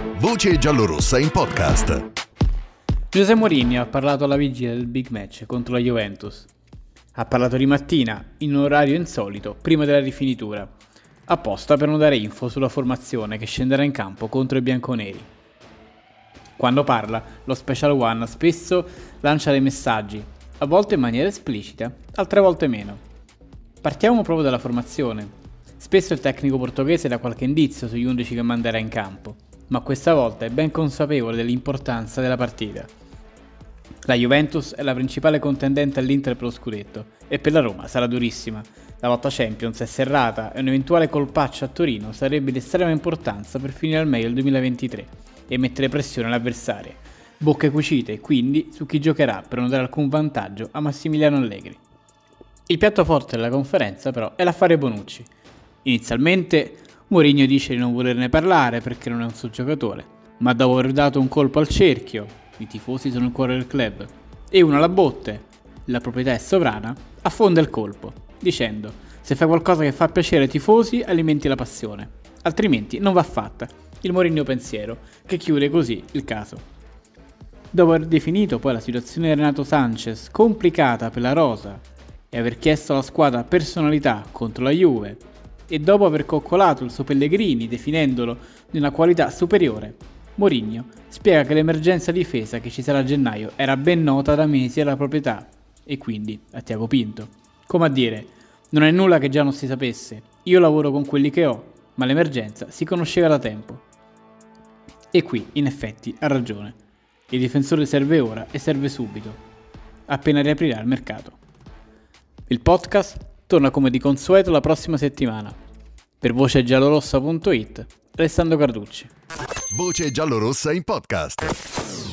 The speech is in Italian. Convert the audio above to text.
Voce giallorossa in podcast. José Mourinho ha parlato alla vigilia del big match contro la Juventus. Ha parlato di mattina, in un orario insolito, prima della rifinitura, apposta per non dare info sulla formazione che scenderà in campo contro i bianconeri. Quando parla, lo Special One spesso lancia dei messaggi, a volte in maniera esplicita, altre volte meno. Partiamo proprio dalla formazione. Spesso il tecnico portoghese dà qualche indizio sugli 11 che manderà in campo, ma questa volta è ben consapevole dell'importanza della partita. La Juventus è la principale contendente all'Inter per lo scudetto e per la Roma sarà durissima. La lotta Champions è serrata e un eventuale colpaccio a Torino sarebbe di estrema importanza per finire al meglio il 2023 e mettere pressione all'avversario. Bocche cucite quindi su chi giocherà per non dare alcun vantaggio a Massimiliano Allegri. Il piatto forte della conferenza però è l'affare Bonucci. Inizialmente Mourinho dice di non volerne parlare perché non è un suo giocatore, ma dopo aver dato un colpo al cerchio, i tifosi sono il cuore del club, e uno alla botte, la proprietà è sovrana, affonda il colpo, dicendo: se fai qualcosa che fa piacere ai tifosi alimenti la passione, altrimenti non va fatta. Il Mourinho pensiero, che chiude così il caso. Dopo aver definito poi la situazione di Renato Sanchez complicata per la rosa e aver chiesto alla squadra personalità contro la Juve, e dopo aver coccolato il suo Pellegrini definendolo di una qualità superiore, Mourinho spiega che l'emergenza difesa che ci sarà a gennaio era ben nota da mesi alla proprietà e quindi a Tiago Pinto. Come a dire, non è nulla che già non si sapesse, io lavoro con quelli che ho, ma l'emergenza si conosceva da tempo. E qui, in effetti, ha ragione. Il difensore serve ora e serve subito, appena riaprirà il mercato. Il podcast torna come di consueto la prossima settimana. Per vocegiallorossa.it, Alessandro Carducci. Voce giallorossa in podcast.